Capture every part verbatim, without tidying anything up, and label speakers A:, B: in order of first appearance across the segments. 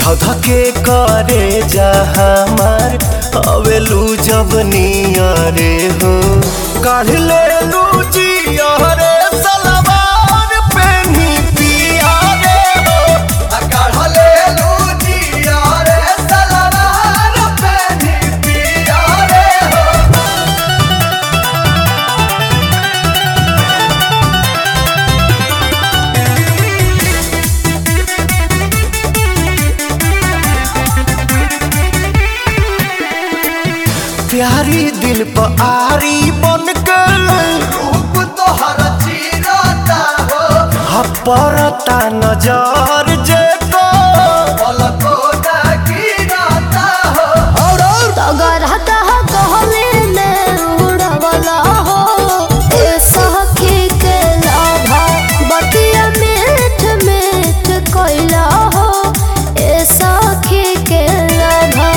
A: धधके करे जा हमार अवेलू जब नियरे हो काढ़ ले लू जिया रे सलवार पेनी पिया रे हो
B: काढ़ ले लू जिया रे सलवार पेनी पिया रे हो।
A: प्यारी दिल पर आरी बन के
B: रूप तोहर चीरता हो
A: हपरता नजर जे को
B: पलको ना गिरता हो।
C: और अगर हता कहले में उड़वला हो ए सखी के लाभा बतिया मीठ मीठ कोइला हो ए सखी के लाभा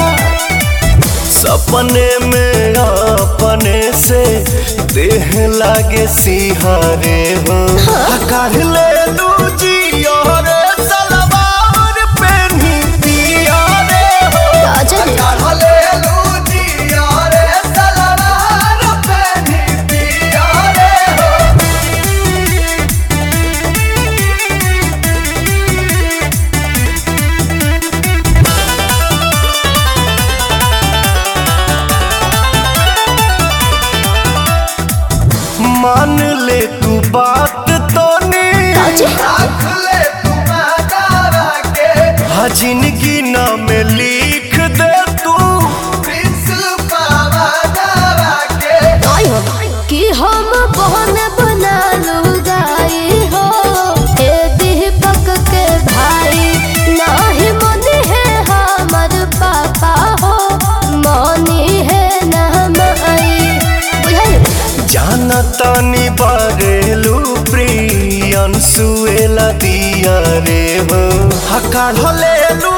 A: सपने में अपने से देह लागे सिहारे हो काढ़ ले लू जिया रे सलवार पेनी पिया रे हो
B: काढ़ ले लू जिया रे सलवार पेनी पिया रे हो।
A: मान ले तू बात तो नहीं
B: रख ले तू दावा के
A: हाँ जिंदगी नाम लिख दे तू
B: प्रिंस पावा दावा के।
C: कि हम बहन बना लुगाई हो ए दीपक के भाई नाही मनी है हमर पापा हो मनी है ना माई बुझाई
A: जाना तानी बारेलू प्रियन सुएला दिया रे हो हकार ले लू